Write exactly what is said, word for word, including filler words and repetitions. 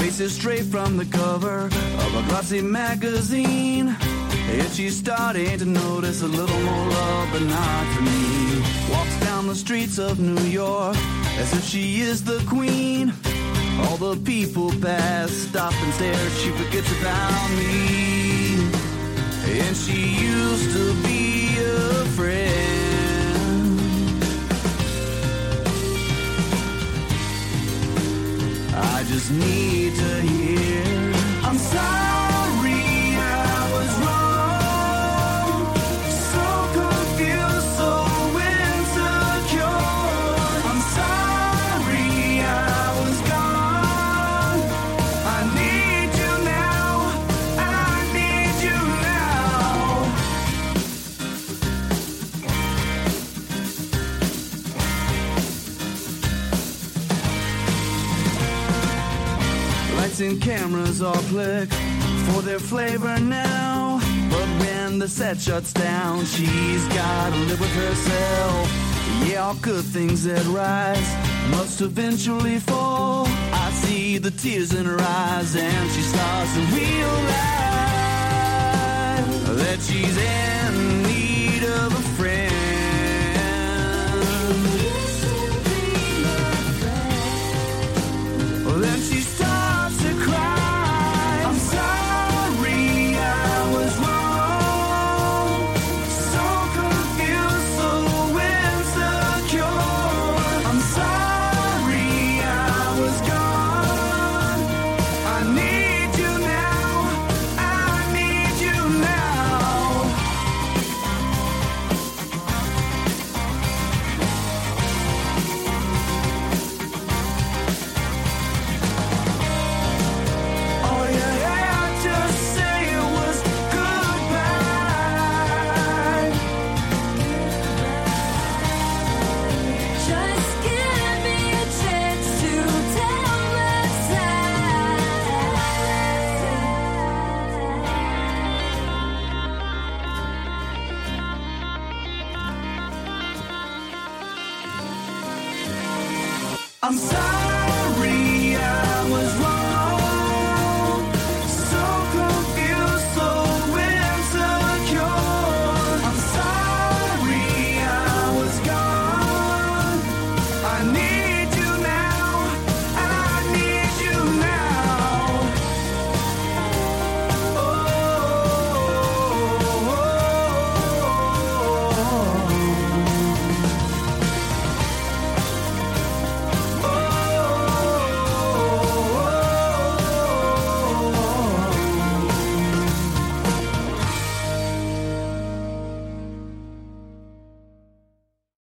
face is straight from the cover of a glossy magazine. And she's starting to notice a little more love, but not for me. Walks down the streets of New York as if she is the queen. All the people pass, stop and stare. She forgets about me. And she used to be a friend. I just need to hear, I'm sorry I was wrong. So confused, so insecure. I'm sorry I was gone. I need you now. I need you now. Lights and cameras all click for their flavor now. But when the set shuts down, she's gotta live with herself. Yeah, all good things that rise must eventually fall. I see the tears in her eyes, and she starts to realize that she's in need of a friend. Well, then she starts to cry. I'm sorry I was wrong. So confused, so insecure. I'm sorry I was gone. I need you now. I need you now. All you had to say was goodbye. Just give me a chance to tell the I'm sorry.